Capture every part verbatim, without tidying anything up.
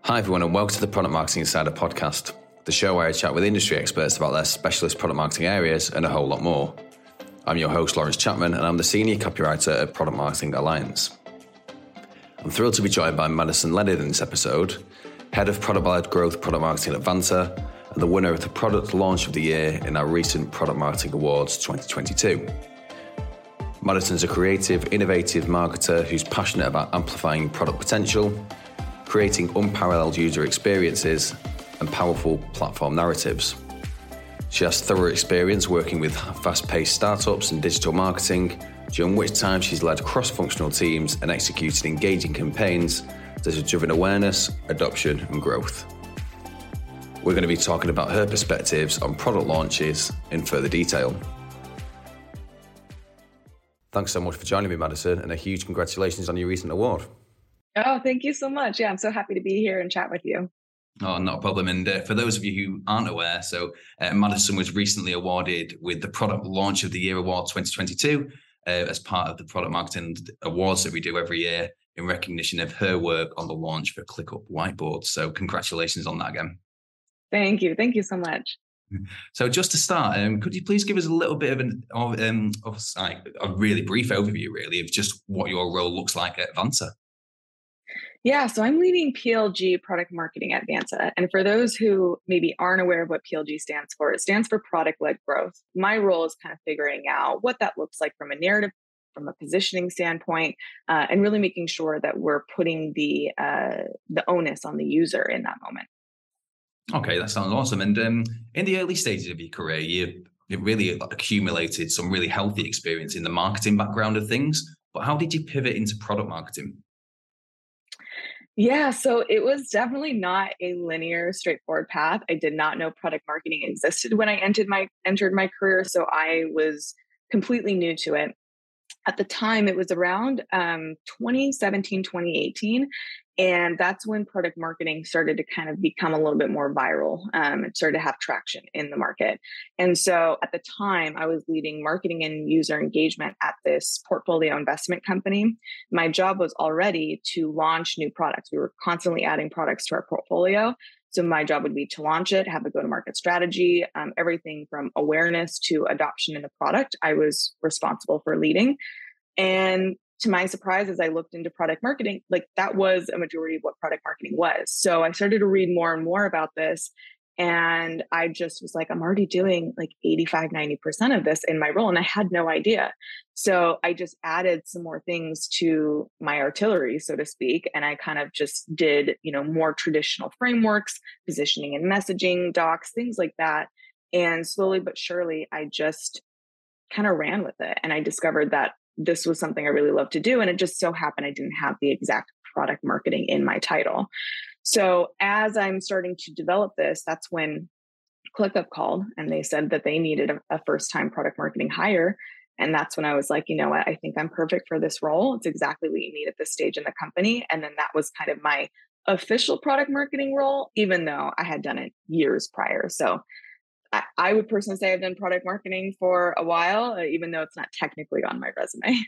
Hi everyone and welcome to the Product Marketing Insider podcast, the show where I chat with industry experts about their specialist product marketing areas and a whole lot more. I'm your host Lawrence Chapman and I'm the Senior Copywriter at Product Marketing Alliance. I'm thrilled to be joined by Madison Leonard in this episode, Head of Product-Led Growth Product Marketing at Vanta and the winner of the Product Launch of the Year in our recent Product Marketing Awards twenty twenty-two. Madison's a creative, innovative marketer who's passionate about amplifying product potential, creating unparalleled user experiences and powerful platform narratives. She has thorough experience working with fast-paced startups and digital marketing, during which time she's led cross-functional teams and executed engaging campaigns that have driven awareness, adoption and growth. We're going to be talking about her perspectives on product launches in further detail. Thanks so much for joining me, Madison, and a huge congratulations on your recent award. Oh, thank you so much. Yeah, I'm so happy to be here and chat with you. Oh, not a problem. And uh, for those of you who aren't aware, so uh, Madison was recently awarded with the Product Launch of the Year Award twenty twenty-two uh, as part of the Product Marketing Awards that we do every year in recognition of her work on the launch for ClickUp Whiteboard. So congratulations on that again. Thank you. Thank you so much. So just to start, um, could you please give us a little bit of an of, um, of like, a really brief overview, really, of just what your role looks like at Vanta? Yeah, so I'm leading P L G product marketing at Vanta. And for those who maybe aren't aware of what P L G stands for, it stands for product-led growth. My role is kind of figuring out what that looks like from a narrative, from a positioning standpoint, uh, and really making sure that we're putting the uh, the onus on the user in that moment. Okay, that sounds awesome. And um, in the early stages of your career, you you really accumulated some really healthy experience in the marketing background of things. But how did you pivot into product marketing? Yeah, so it was definitely not a linear, straightforward path. I did not know product marketing existed when I entered my entered my career, so I was completely new to it. At the time, it was around um, twenty seventeen, twenty eighteen, and that's when product marketing started to kind of become a little bit more viral. Um, it started to have traction in the market. And so at the time, I was leading marketing and user engagement at this portfolio investment company. My job was already to launch new products. We were constantly adding products to our portfolio. So my job would be to launch it, have a go-to-market strategy, um, everything from awareness to adoption in the product, I was responsible for leading. And to my surprise, as I looked into product marketing, like that was a majority of what product marketing was. So I started to read more and more about this. And I just was like, I'm already doing like eighty-five, ninety percent of this in my role. And I had no idea. So I just added some more things to my artillery, so to speak. And I kind of just did, you know, more traditional frameworks, positioning and messaging docs, things like that. And slowly but surely, I just kind of ran with it. And I discovered that this was something I really loved to do. And it just so happened I didn't have the exact product marketing in my title. So as I'm starting to develop this, that's when ClickUp called and they said that they needed a, a first-time product marketing hire. And that's when I was like, you know what, I think I'm perfect for this role. It's exactly what you need at this stage in the company. And then that was kind of my official product marketing role, even though I had done it years prior. So I, I would personally say I've done product marketing for a while, uh, even though it's not technically on my resume.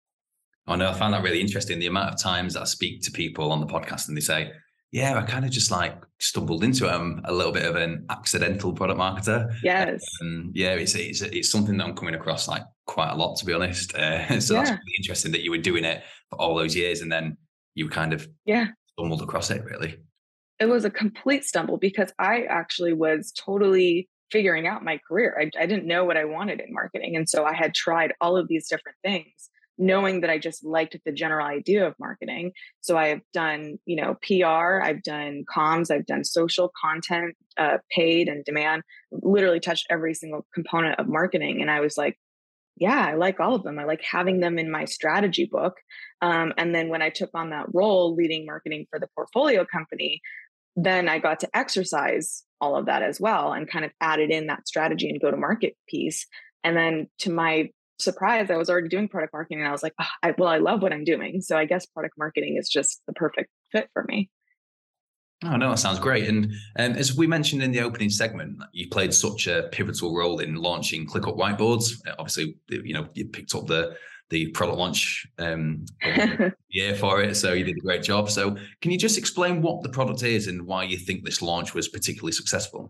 Oh no, I found that really interesting. The amount of times that I speak to people on the podcast and they say, yeah, I kind of just like stumbled into it. I'm a little bit of an accidental product marketer. Yes. Um, yeah, it's, it's it's something that I'm coming across like quite a lot, to be honest. Uh, so yeah. That's really interesting that you were doing it for all those years and then you kind of yeah stumbled across it, really. It was a complete stumble because I actually was totally figuring out my career. I, I didn't know what I wanted in marketing. And so I had tried all of these different things, knowing that I just liked the general idea of marketing. So I've done, you know, P R, I've done comms, I've done social content, uh, paid and demand, literally touched every single component of marketing. And I was like, yeah, I like all of them. I like having them in my strategy book. Um, and then when I took on that role leading marketing for the portfolio company, then I got to exercise all of that as well and kind of added in that strategy and go-to-market piece. And then to my surprise, I was already doing product marketing and I was like, oh, I, well, I love what I'm doing. So I guess product marketing is just the perfect fit for me. Oh, no, that sounds great. And um, as we mentioned in the opening segment, you played such a pivotal role in launching ClickUp Whiteboards. Obviously, you know, you picked up the the product launch um, year for it. So you did a great job. So can you just explain what the product is and why you think this launch was particularly successful?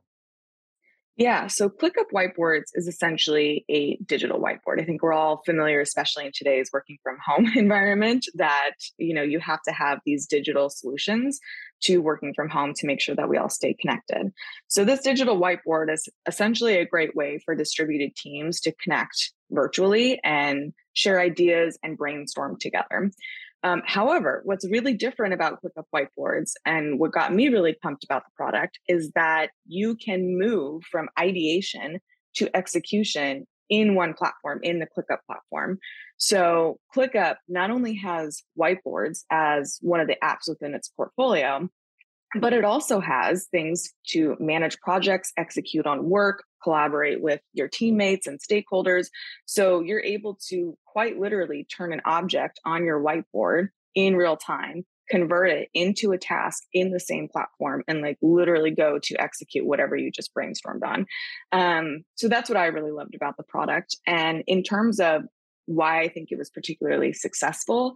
Yeah, so ClickUp Whiteboards is essentially a digital whiteboard. I think we're all familiar, especially in today's working from home environment, that you know you have to have these digital solutions to working from home to make sure that we all stay connected. So this digital whiteboard is essentially a great way for distributed teams to connect virtually and share ideas and brainstorm together. Um, however, what's really different about ClickUp Whiteboards and what got me really pumped about the product is that you can move from ideation to execution in one platform, in the ClickUp platform. So ClickUp not only has whiteboards as one of the apps within its portfolio, but it also has things to manage projects, execute on work, collaborate with your teammates and stakeholders. So you're able to quite literally turn an object on your whiteboard in real time, convert it into a task in the same platform, and like literally go to execute whatever you just brainstormed on. Um, so that's what I really loved about the product. And in terms of why I think it was particularly successful,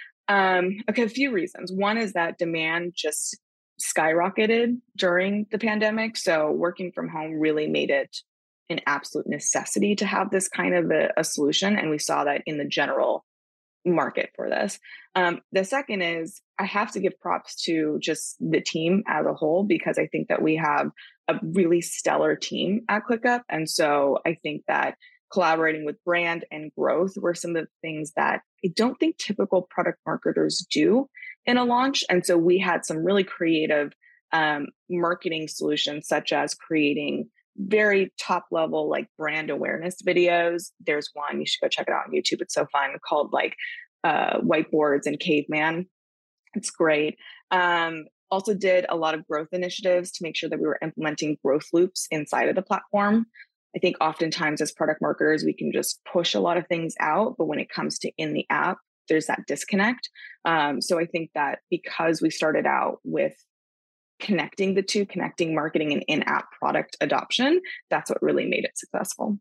um, okay, a few reasons. One is that demand just skyrocketed during the pandemic. So working from home really made it an absolute necessity to have this kind of a, a solution. And we saw that in the general market for this. Um, the second is I have to give props to just the team as a whole, because I think that we have a really stellar team at ClickUp. And so I think that collaborating with brand and growth were some of the things that I don't think typical product marketers do in a launch. And so we had some really creative um, marketing solutions, such as creating very top level like brand awareness videos. There's one, you should go check it out on YouTube. It's so fun, called like uh, Whiteboards and Caveman. It's great. Um, also did a lot of growth initiatives to make sure that we were implementing growth loops inside of the platform. I think oftentimes as product marketers, we can just push a lot of things out, but when it comes to in the app, there's that disconnect. Um, so I think that because we started out with connecting the two, connecting marketing and in-app product adoption, that's what really made it successful.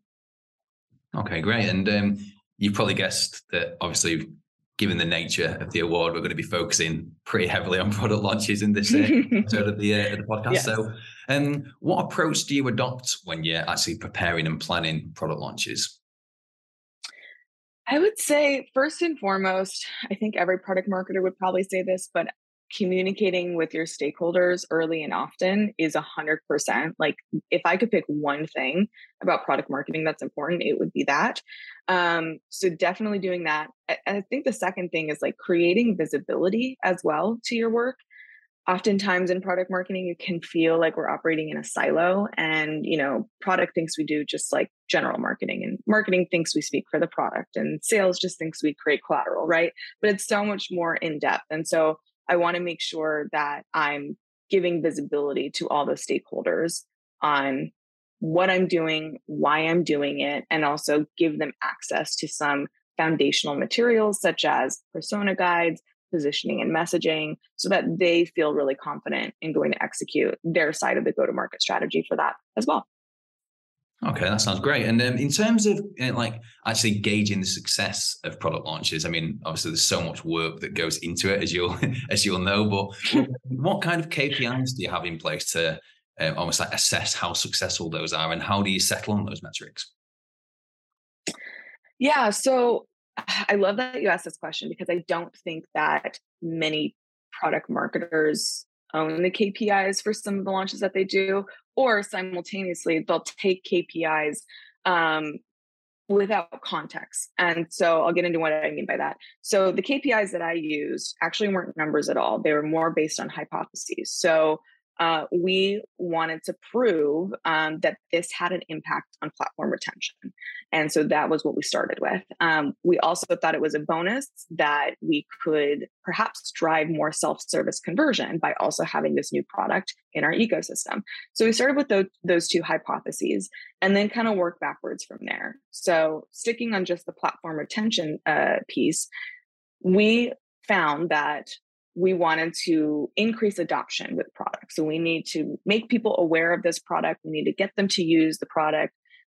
Okay, great. And um, you probably guessed that obviously, given the nature of the award, we're going to be focusing pretty heavily on product launches in this uh, episode of the, uh, of the podcast. Yes. So um, what approach do you adopt when you're actually preparing and planning product launches? I would say first and foremost, I think every product marketer would probably say this, but communicating with your stakeholders early and often is a hundred percent. Like if I could pick one thing about product marketing that's important, it would be that. Um, so definitely doing that. I, I think the second thing is like creating visibility as well to your work. Oftentimes in product marketing, you can feel like we're operating in a silo, and, you know, product thinks we do just like general marketing, and marketing thinks we speak for the product, and sales just thinks we create collateral, right? But it's so much more in depth. And so I want to make sure that I'm giving visibility to all the stakeholders on what I'm doing, why I'm doing it, and also give them access to some foundational materials such as persona guides, positioning and messaging, so that they feel really confident in going to execute their side of the go-to-market strategy for that as well. Okay, that sounds great. And um, in terms of uh, like actually gauging the success of product launches, I mean, obviously there's so much work that goes into it, as you'll as you'll know. But what kind of K P Is do you have in place to uh, almost like assess how successful those are, and how do you settle on those metrics? Yeah, so I love that you asked this question, because I don't think that many product marketers own the K P Is for some of the launches that they do, or simultaneously they'll take K P Is um, without context. And so I'll get into what I mean by that. So the K P Is that I used actually weren't numbers at all. They were more based on hypotheses. So uh, we wanted to prove um, that this had an impact on platform retention. And so that was what we started with. Um, we also thought it was a bonus that we could perhaps drive more self-service conversion by also having this new product in our ecosystem. So we started with those, those two hypotheses and then kind of work backwards from there. So sticking on just the platform retention uh, piece, we found that we wanted to increase adoption with products. So we need to make people aware of this product. We need to get them to use the product.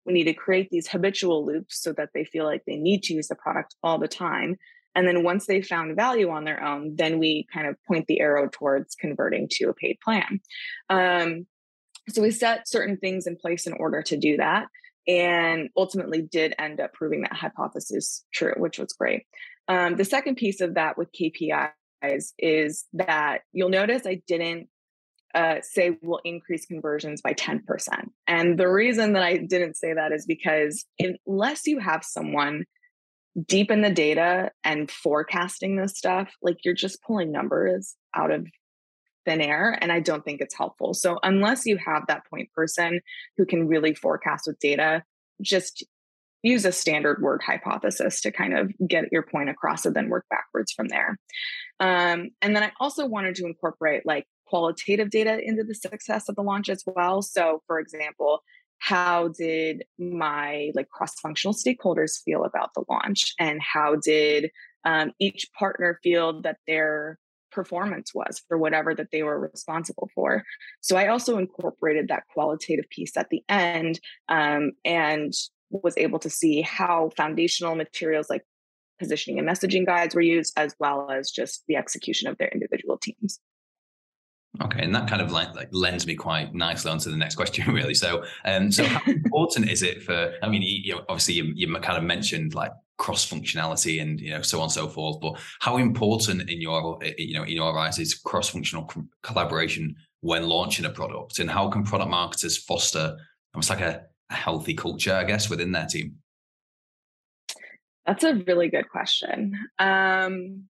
We need to create these habitual loops so that they feel like they need to use the product all the time. And then once they found value on their own, then we kind of point the arrow towards converting to a paid plan. Um, so we set certain things in place in order to do that, and ultimately did end up proving that hypothesis true, which was great. Um, the second piece of that with K P Is is that you'll notice I didn't uh, say we'll increase conversions by ten percent. And the reason that I didn't say that is because unless you have someone deep in the data and forecasting this stuff, like you're just pulling numbers out of thin air. And I don't think it's helpful. So unless you have that point person who can really forecast with data, just use a standard word hypothesis to kind of get your point across and then work backwards from there. Um, and then I also wanted to incorporate like qualitative data into the success of the launch as well. So for example, how did my like cross-functional stakeholders feel about the launch? And how did um, each partner feel that their performance was for whatever that they were responsible for? So I also incorporated that qualitative piece at the end, um, and was able to see how foundational materials like positioning and messaging guides were used, as well as just the execution of their individual teams. Okay, and that kind of like, like lends me quite nicely onto the next question, really. So, um, so how important is it for? I mean, you know, obviously you, you kind of mentioned like cross functionality and you know so on and so forth. But how important in your you know in your eyes is cross functional co- collaboration when launching a product, and how can product marketers foster almost like a, a healthy culture, I guess, within their team? That's a really good question. Um,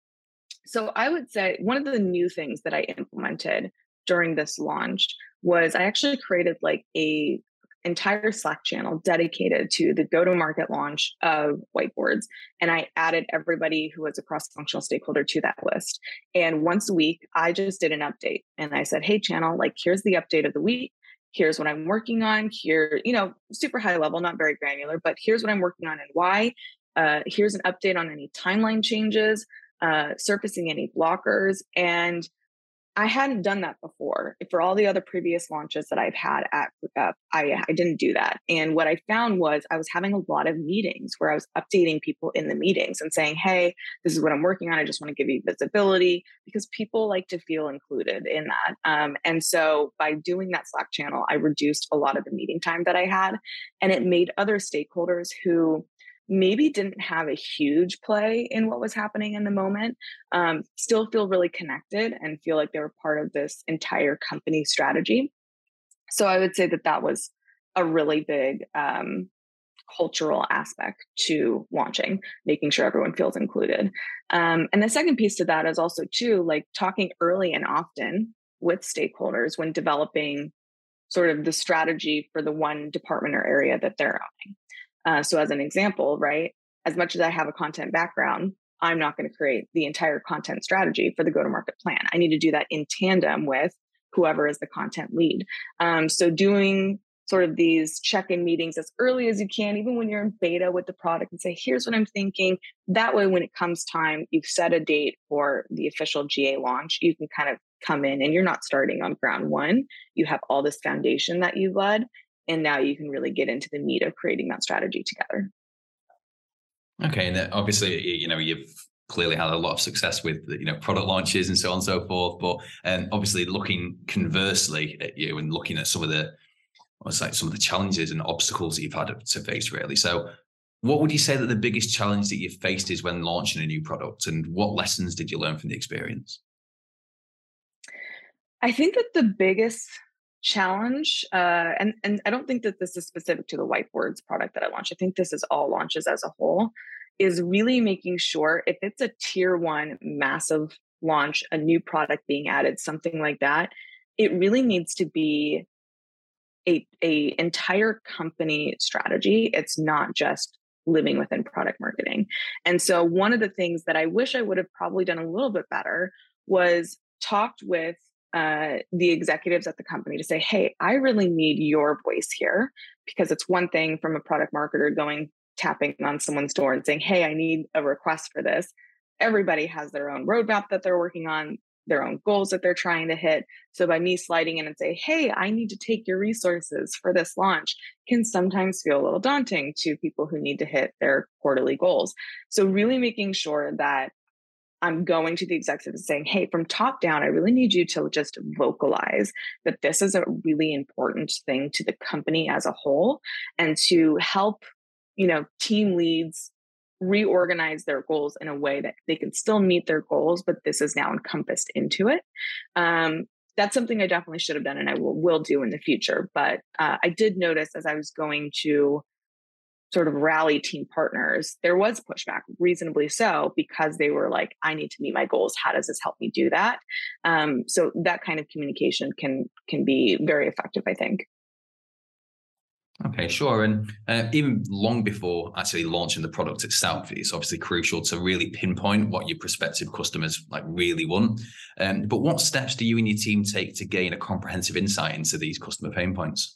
So I would say one of the new things that I implemented during this launch was I actually created like a entire Slack channel dedicated to the go-to-market launch of whiteboards. And I added everybody who was a cross-functional stakeholder to that list. And once a week, I just did an update. And I said, hey, channel, like, here's the update of the week. Here's what I'm working on here, you know, super high level, not very granular, but here's what I'm working on and why. Uh, here's an update on any timeline changes. Uh, surfacing any blockers. And I hadn't done that before. For all the other previous launches that I've had at ClickUp, I, I didn't do that. And what I found was I was having a lot of meetings where I was updating people in the meetings and saying, hey, this is what I'm working on. I just want to give you visibility, because people like to feel included in that. Um, and so by doing that Slack channel, I reduced a lot of the meeting time that I had, and it made other stakeholders who maybe didn't have a huge play in what was happening in the moment, um, still feel really connected and feel like they were part of this entire company strategy. So I would say that that was a really big um, cultural aspect to launching, making sure everyone feels included. Um, and the second piece to that is also too, like talking early and often with stakeholders when developing sort of the strategy for the one department or area that they're owning. Uh, so as an example, right, as much as I have a content background, I'm not going to create the entire content strategy for the go-to-market plan. I need to do that in tandem with whoever is the content lead. Um, so doing sort of these check-in meetings as early as you can, even when you're in beta with the product, and say, here's what I'm thinking. That way, when it comes time, you've set a date for the official G A launch, you can kind of come in and you're not starting on ground one. You have all this foundation that you've led. And now you can really get into the meat of creating that strategy together. Okay, and obviously, you know, you've clearly had a lot of success with, you know, product launches and so on and so forth. But um, obviously, looking conversely at you and looking at some of the, what's like some of the challenges and obstacles that you've had to face, really. So, what would you say that the biggest challenge that you've faced is when launching a new product, and what lessons did you learn from the experience? I think that the biggest challenge, uh, and, and I don't think that this is specific to the whiteboards product that I launched. I think this is all launches as a whole, is really making sure if it's a tier one massive launch, a new product being added, something like that, it really needs to be a, a entire company strategy. It's not just living within product marketing. And so one of the things that I wish I would have probably done a little bit better was talked with uh, the executives at the company to say, hey, I really need your voice here, because it's one thing from a product marketer going, tapping on someone's door and saying, hey, I need a request for this. Everybody has their own roadmap that they're working on. their own goals that they're trying to hit. So by me sliding in and say, hey, I need to take your resources for this launch can sometimes feel a little daunting to people who need to hit their quarterly goals. So really making sure that I'm going to the executives and saying, hey, from top down, I really need you to just vocalize that this is a really important thing to the company as a whole, and to help, you know, team leads reorganize their goals in a way that they can still meet their goals, but this is now encompassed into it. Um, that's something I definitely should have done, and I will, will do in the future. But uh, I did notice as I was going to sort of rally team partners, there was pushback, reasonably so, because they were like, I need to meet my goals. How does this help me do that? Um, so that kind of communication can can be very effective, I think. Okay, sure. And uh, even long before actually launching the product itself, it's obviously crucial to really pinpoint what your prospective customers like really want. Um, but what steps do you and your team take to gain a comprehensive insight into these customer pain points?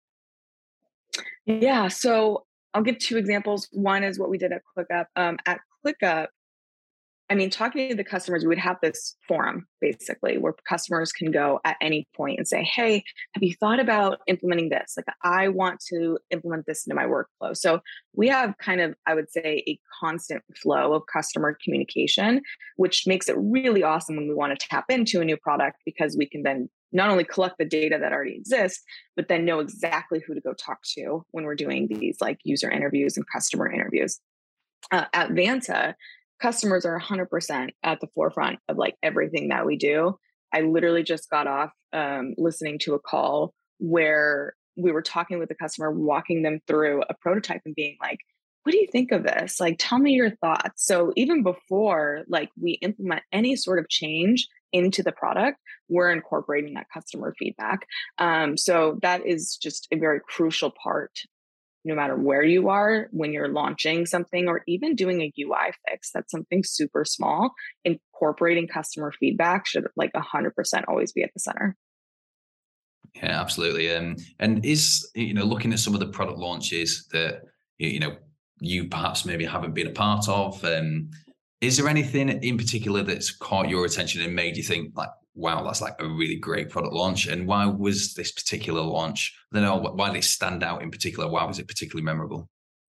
Yeah, so I'll give two examples. One is what we did at ClickUp. Um, at ClickUp, I mean, talking to the customers, we would have this forum basically where customers can go at any point and say, hey, have you thought about implementing this? Like, I want to implement this into my workflow. So we have kind of, I would say, a constant flow of customer communication, which makes it really awesome when we want to tap into a new product, because we can then not only collect the data that already exists, but then know exactly who to go talk to when we're doing these like user interviews and customer interviews. Uh, at Vanta, customers are one hundred percent at the forefront of like everything that we do. I literally just got off um, listening to a call where we were talking with the customer, walking them through a prototype and being like, what do you think of this? Like, tell me your thoughts. So even before like we implement any sort of change into the product, we're incorporating that customer feedback. Um, so that is just a very crucial part, no matter where you are, when you're launching something or even doing a U I fix. That's something super small. Incorporating customer feedback should like one hundred percent always be at the center. Yeah, absolutely. Um, and is, you know, looking at some of the product launches that, you know, you perhaps maybe haven't been a part of, um, is there anything in particular that's caught your attention and made you think like, wow, that's like a really great product launch? And why was this particular launch, I don't know, why did it stand out in particular? Why was it particularly memorable?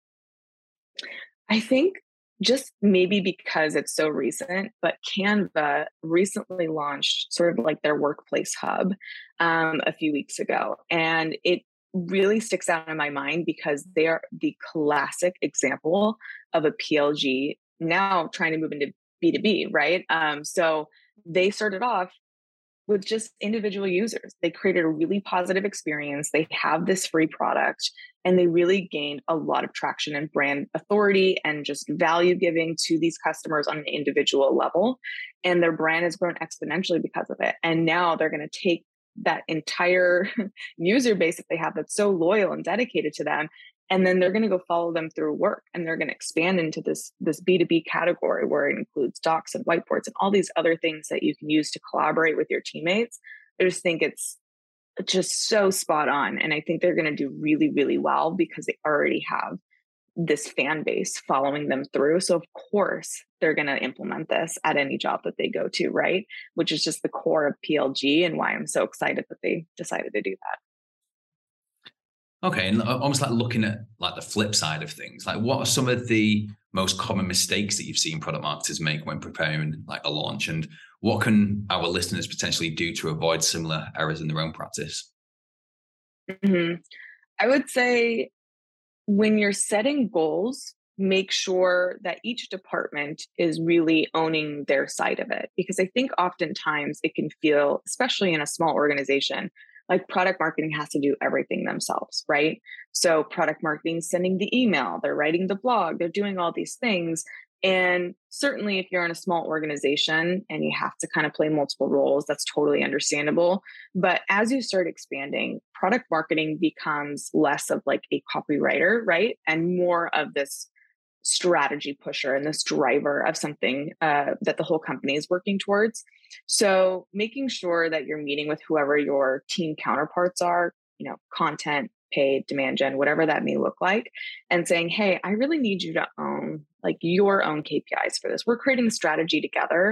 I think just maybe because it's so recent, but Canva recently launched sort of like their workplace hub um, a few weeks ago. And it really sticks out in my mind because they are the classic example of a P L G now trying to move into B two B, right? Um, so they started off with just individual users. They created a really positive experience. They have this free product, and they really gained a lot of traction and brand authority and just value giving to these customers on an individual level. And their brand has grown exponentially because of it. And now they're going to take that entire user base that they have that's so loyal and dedicated to them, and then they're going to go follow them through work, and they're going to expand into this, this B two B category where it includes docs and whiteboards and all these other things that you can use to collaborate with your teammates. I just think it's just so spot on. And I think they're going to do really, really well because they already have this fan base following them through. So of course they're going to implement this at any job that they go to, right? Which is just the core of P L G and why I'm so excited that they decided to do that. Okay, and almost like looking at like the flip side of things, like what are some of the most common mistakes that you've seen product marketers make when preparing like a launch, and what can our listeners potentially do to avoid similar errors in their own practice? Mm-hmm. I would say when you're setting goals, make sure that each department is really owning their side of it, because I think oftentimes it can feel, especially in a small organization, like product marketing has to do everything themselves, right? So product marketing is sending the email, they're writing the blog, they're doing all these things. And certainly if you're in a small organization and you have to kind of play multiple roles, that's totally understandable. But as you start expanding, product marketing becomes less of like a copywriter, right? And more of this strategy pusher and this driver of something uh, that the whole company is working towards. So making sure that you're meeting with whoever your team counterparts are, you know, content, paid, demand gen, whatever that may look like, and saying, hey, I really need you to own like your own K P Is for this. We're creating a strategy together,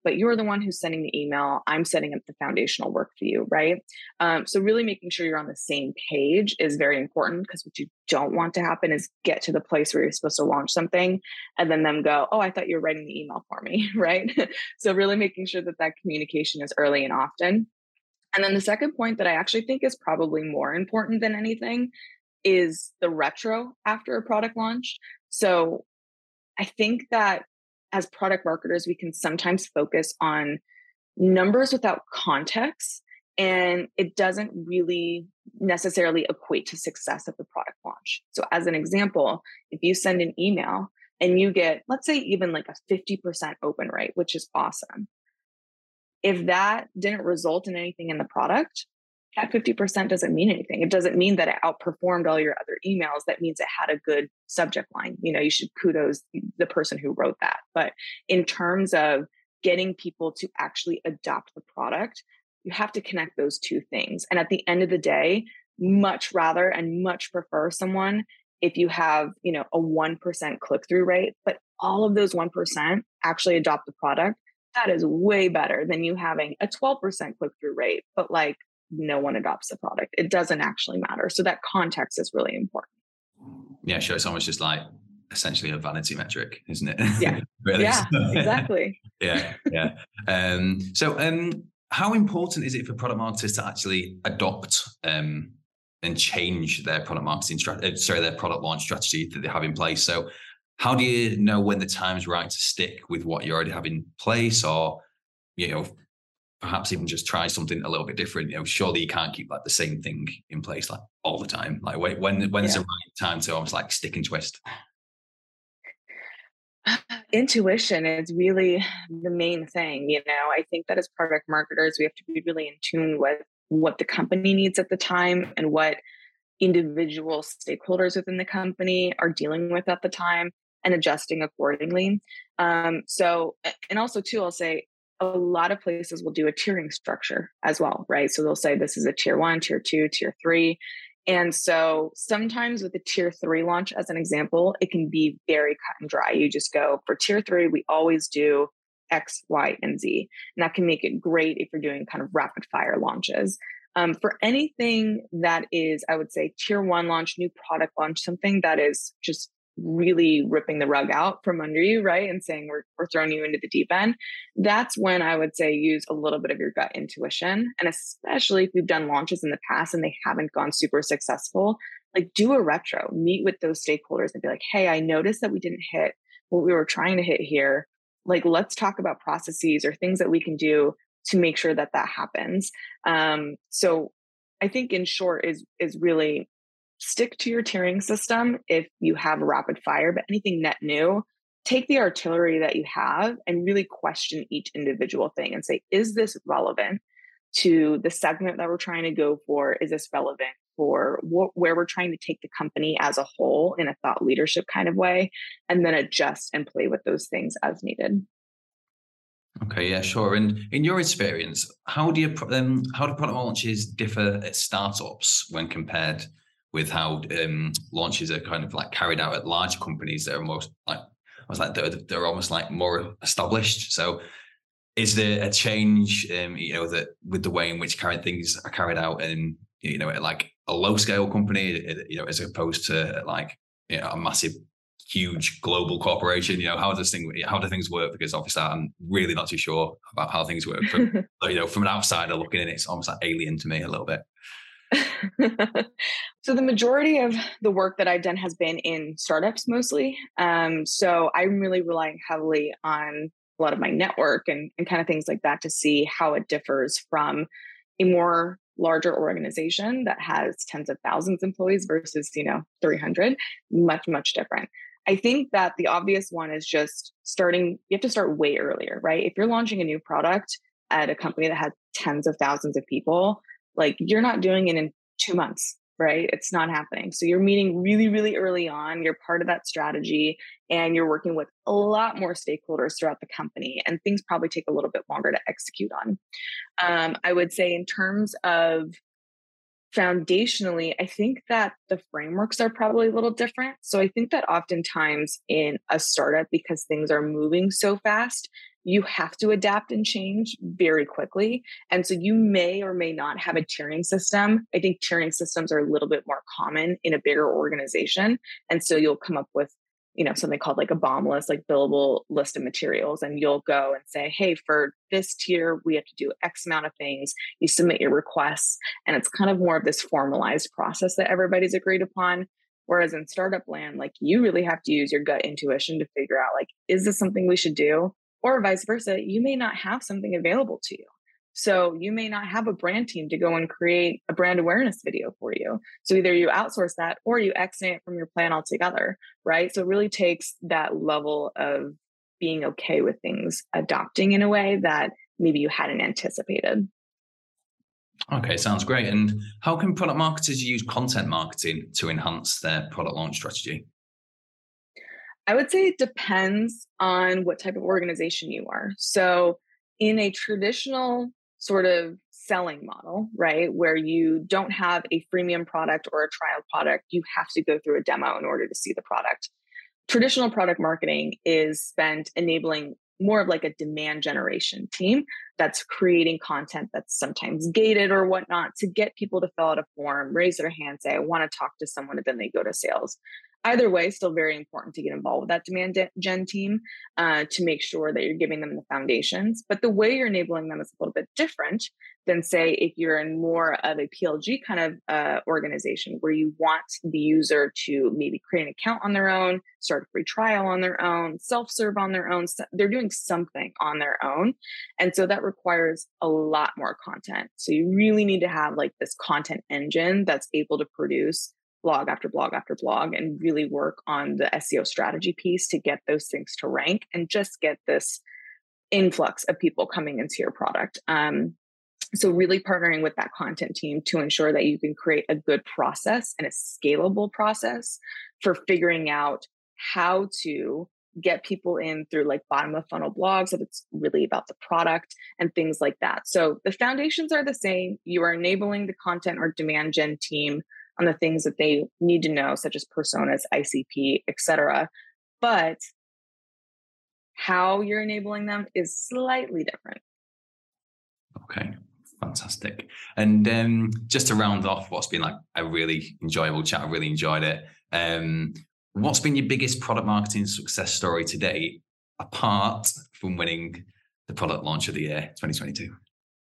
but you're the one who's sending the email. I'm setting up the foundational work for you, right? Um, so really making sure you're on the same page is very important, because what you don't want to happen is get to the place where you're supposed to launch something and then them go, oh, I thought you were writing the email for me, right? So really making sure that that communication is early and often. And then the second point that I actually think is probably more important than anything is the retro after a product launch. So I think that as product marketers, we can sometimes focus on numbers without context, and it doesn't really necessarily equate to success of the product launch. So as an example, if you send an email and you get, let's say, even like a fifty percent open rate, which is awesome. If that didn't result in anything in the product, that fifty percent doesn't mean anything. It doesn't mean that it outperformed all your other emails. That means it had a good subject line. You know, you should kudos the person who wrote that. But in terms of getting people to actually adopt the product, you have to connect those two things. And at the end of the day, much rather and much prefer someone if you have, you know, a one percent click-through rate, but all of those one percent actually adopt the product. That is way better than you having a twelve percent click-through rate, but like no one adopts the product. It doesn't actually matter. So that context is really important. Yeah, sure. It's almost just like essentially a vanity metric, isn't it? Yeah. Really? Yeah, exactly. yeah, yeah. Um, so um, how important is it for product marketers to actually adopt um, and change their product marketing strategy, sorry, their product launch strategy that they have in place? So how do you know when the time's right to stick with what you already have in place, or, you know, perhaps even just try something a little bit different? You know, surely you can't keep like the same thing in place like all the time. Like when when when's yeah. the right time to almost like stick and twist? Intuition is really the main thing. You know, I think that as product marketers, we have to be really in tune with what the company needs at the time and what individual stakeholders within the company are dealing with at the time, and adjusting accordingly. Um, so, and also too, I'll say, a lot of places will do a tiering structure as well, right? So they'll say this is a tier one, tier two, tier three. And so sometimes with a tier three launch, as an example, it can be very cut and dry. You just go for tier three, we always do X, Y, and Z. And that can make it great if you're doing kind of rapid fire launches. Um, for anything that is, I would say, tier one launch, new product launch, something that is just really ripping the rug out from under you, right? And saying we're, we're throwing you into the deep end. That's when I would say use a little bit of your gut intuition. And especially if you've done launches in the past and they haven't gone super successful, like do a retro, meet with those stakeholders and be like, hey, I noticed that we didn't hit what we were trying to hit here. Like, let's talk about processes or things that we can do to make sure that that happens. Um, so I think in short is, is really stick to your tiering system if you have rapid fire, but anything net new, take the artillery that you have and really question each individual thing and say, is this relevant to the segment that we're trying to go for? Is this relevant for wh- where we're trying to take the company as a whole in a thought leadership kind of way? And then adjust and play with those things as needed. Okay, yeah, sure. And in your experience, how do you um, how do product launches differ at startups when compared with how um, launches are kind of like carried out at large companies that are most like I was like they're, they're almost like more established? So, is there a change, um, you know, that with the way in which carried things are carried out in, you know, at like a low scale company, you know, as opposed to like, you know, a massive, huge global corporation? You know, how does thing how do things work? Because obviously I'm really not too sure about how things work. From, you know, from an outsider looking in, it's almost like alien to me a little bit. So the majority of the work that I've done has been in startups mostly. Um, so I'm really relying heavily on a lot of my network and, and kind of things like that to see how it differs from a more larger organization that has tens of thousands of employees versus, you know, three hundred. Much, much different. I think that the obvious one is just starting, you have to start way earlier, right? If you're launching a new product at a company that has tens of thousands of people, like you're not doing it in two months, right? It's not happening. So you're meeting really, really early on. You're part of that strategy and you're working with a lot more stakeholders throughout the company, and things probably take a little bit longer to execute on. Um, I would say in terms of foundationally, I think that the frameworks are probably a little different. So I think that oftentimes in a startup, because things are moving so fast, you have to adapt and change very quickly. And so you may or may not have a tiering system. I think tiering systems are a little bit more common in a bigger organization. And so you'll come up with, you know, something called like a BOM list, like billable list of materials. And you'll go and say, hey, for this tier, we have to do X amount of things. You submit your requests. And it's kind of more of this formalized process that everybody's agreed upon. Whereas in startup land, like you really have to use your gut intuition to figure out, like, is this something we should do? Or vice versa, you may not have something available to you. So you may not have a brand team to go and create a brand awareness video for you. So either you outsource that or you exit it from your plan altogether, right? So it really takes that level of being okay with things adopting in a way that maybe you hadn't anticipated. Okay, sounds great. And how can product marketers use content marketing to enhance their product launch strategy? I would say it depends on what type of organization you are. So in a traditional sort of selling model, right, where you don't have a freemium product or a trial product, you have to go through a demo in order to see the product. Traditional product marketing is spent enabling more of like a demand generation team that's creating content that's sometimes gated or whatnot to get people to fill out a form, raise their hand, say, I want to talk to someone, and then they go to sales. Either way, still very important to get involved with that demand gen team uh, to make sure that you're giving them the foundations. But the way you're enabling them is a little bit different than, say, if you're in more of a P L G kind of uh, organization where you want the user to maybe create an account on their own, start a free trial on their own, self-serve on their own. They're doing something on their own. And so that requires a lot more content. So you really need to have like this content engine that's able to produce blog after blog after blog and really work on the S E O strategy piece to get those things to rank and just get this influx of people coming into your product. Um, so really partnering with that content team to ensure that you can create a good process and a scalable process for figuring out how to get people in through like bottom of funnel blogs if it's really about the product and things like that. So the foundations are the same. You are enabling the content or demand gen team on the things that they need to know, such as personas, I C P, et cetera. But how you're enabling them is slightly different. Okay, fantastic. And um, just to round off what's been like a really enjoyable chat, I really enjoyed it. Um, what's been your biggest product marketing success story to date, apart from winning the product launch of the year, twenty twenty-two?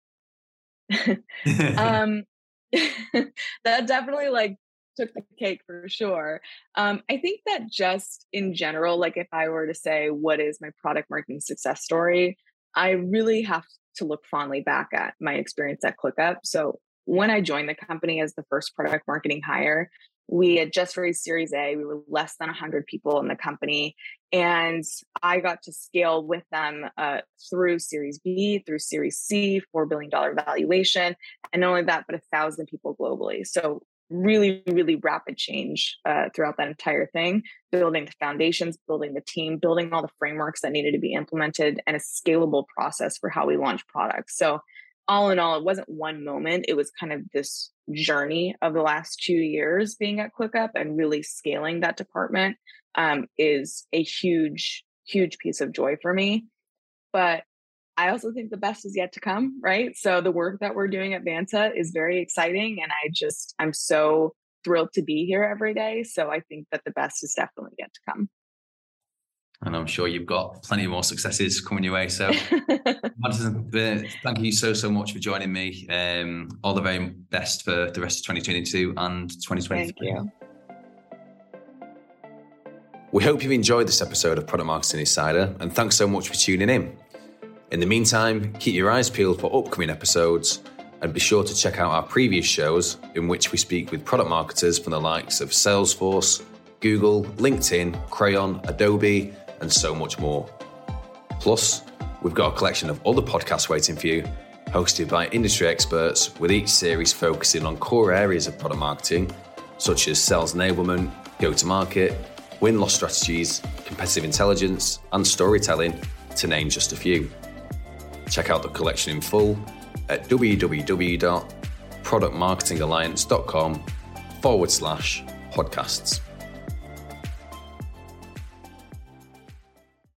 um, that definitely like took the cake for sure. Um, I think that just in general, like if I were to say, what is my product marketing success story? I really have to look fondly back at my experience at ClickUp. So when I joined the company as the first product marketing hire, we had just raised Series A. We were less than one hundred people in the company. And I got to scale with them uh, through Series B, through Series C, four billion dollars valuation. And not only that, but a thousand people globally. So really, really rapid change uh, throughout that entire thing, building the foundations, building the team, building all the frameworks that needed to be implemented, and a scalable process for how we launch products. So all in all, it wasn't one moment. It was kind of this journey of the last two years being at ClickUp, and really scaling that department um, is a huge, huge piece of joy for me. But I also think the best is yet to come, right? So the work that we're doing at Vanta is very exciting. And I just, I'm so thrilled to be here every day. So I think that the best is definitely yet to come. And I'm sure you've got plenty more successes coming your way. So Madison, thank you so, so much for joining me. Um, all the very best for the rest of twenty twenty-two and twenty twenty-three. Thank you. We hope you've enjoyed this episode of Product Marketing Insider, and thanks so much for tuning in. In the meantime, keep your eyes peeled for upcoming episodes, and be sure to check out our previous shows in which we speak with product marketers from the likes of Salesforce, Google, LinkedIn, Crayon, Adobe, and so much more. Plus, we've got a collection of other podcasts waiting for you, hosted by industry experts, with each series focusing on core areas of product marketing, such as sales enablement, go-to-market, win-loss strategies, competitive intelligence, and storytelling, to name just a few. Check out the collection in full at w w w dot product marketing alliance dot com forward slash podcasts.